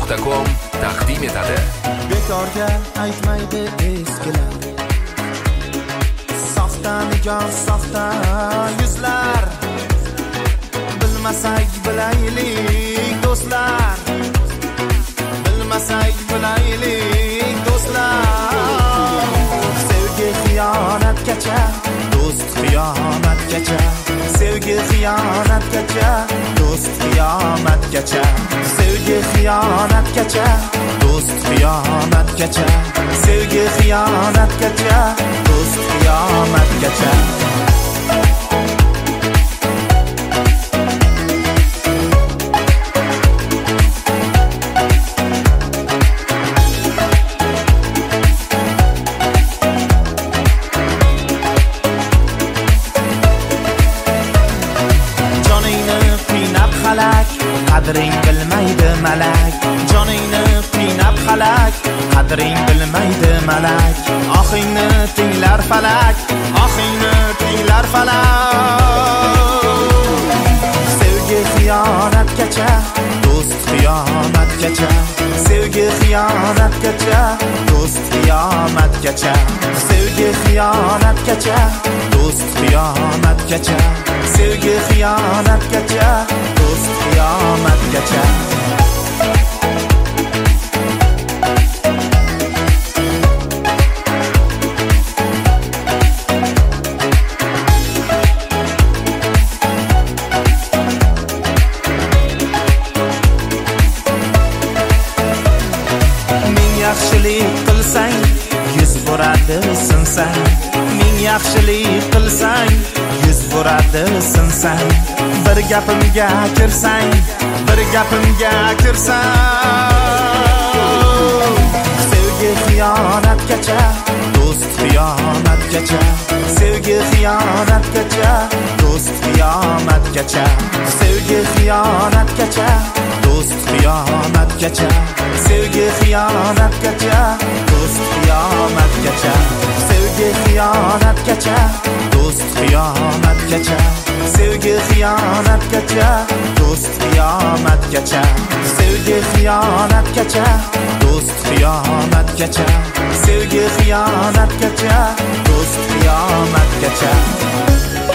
Media.com taqdim etadi. Bekorga aytmaydi eskilar, softa nigoh, softa yuzlar. Bilmasak bilaylik do'stlar, bilmasak bilaylik do'stlar. Sevgi xiyonatgacha, do'st qiyomatgacha. Sevgi xiyonatgacha, do'st qiyomatgacha. Sevgi xiyonatgacha, do'st qiyomatgacha. Sevgi xiyonatgacha, do'st qiyomatgacha. Qadring bilmaydi malak, joningni qiynab halak. Qadring bilmaydi malak, oxingni tinglar falak, oxingni tinglar falak. Sevgi xiyonatgacha, do'st qiyomatgacha. Sevgi xiyonatgacha, do'st qiyomatgacha. Sevgi xiyonatgacha, do'st qiyomatgacha. Sevgi xiyonatgacha, do'st qiyomatgacha. Ming yaxshilik qilsang, yuz boradi sinsang. Ming yaxshilik qilsang, yuz boradi sinsang. Bir gapimga kirsang, bir gapimga kirsang. Sevgi xiyonatgacha, do'st qiyomatgacha. Sevgi xiyonatgacha, do'st qiyomatgacha. Sevgi xiyonatgacha, do'st qiyomatgacha. Sevgi xiyonatgacha, do'st qiyomatgacha. Sevgi xiyonatgacha, do'st qiyomatgacha. Sevgi xiyonatgacha, do'st qiyomatgacha. Sevgi xiyonatgacha, do'st qiyomatgacha. Sevgi xiyonatgacha, do'st qiyomatgacha.